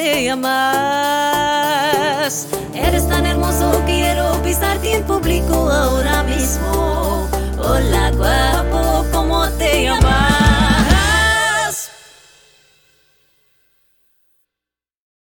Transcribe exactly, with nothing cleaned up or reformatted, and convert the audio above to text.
te llamas. Eres tan hermoso, quiero pisarte en público ahora mismo. Hola, guapo, ¿cómo te llamas?